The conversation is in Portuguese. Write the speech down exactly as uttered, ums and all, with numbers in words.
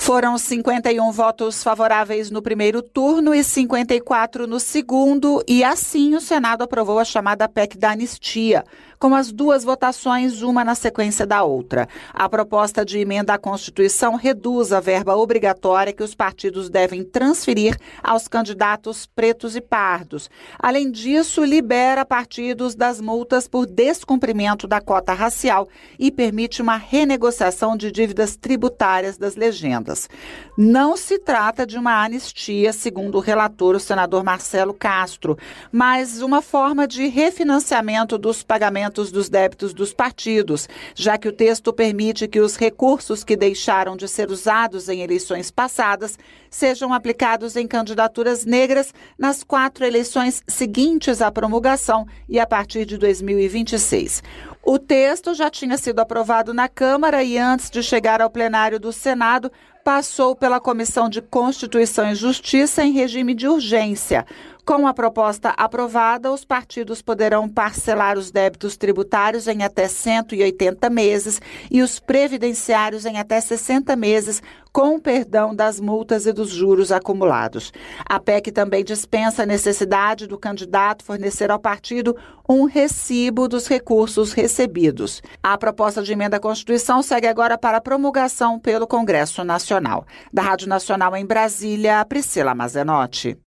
Foram cinquenta e um votos favoráveis no primeiro turno e cinquenta e quatro no segundo, e assim o Senado aprovou a chamada P E C da anistia, com as duas votações, uma na sequência da outra. A proposta de emenda à Constituição reduz a verba obrigatória que os partidos devem transferir aos candidatos pretos e pardos. Além disso, libera partidos das multas por descumprimento da cota racial e permite uma renegociação de dívidas tributárias das legendas. Não se trata de uma anistia, segundo o relator, o senador Marcelo Castro, mas uma forma de refinanciamento dos pagamentos dos débitos dos partidos, já que o texto permite que os recursos que deixaram de ser usados em eleições passadas sejam aplicados em candidaturas negras nas quatro eleições seguintes à promulgação e a partir de dois mil e vinte e seis. O texto já tinha sido aprovado na Câmara e, antes de chegar ao plenário do Senado, passou pela Comissão de Constituição e Justiça em regime de urgência. Com a proposta aprovada, os partidos poderão parcelar os débitos tributários em até cento e oitenta meses e os previdenciários em até sessenta meses, com o perdão das multas e dos juros acumulados. A P E C também dispensa a necessidade do candidato fornecer ao partido um recibo dos recursos recebidos. A proposta de emenda à Constituição segue agora para promulgação pelo Congresso Nacional. Da Rádio Nacional em Brasília, Priscila Mazenotti.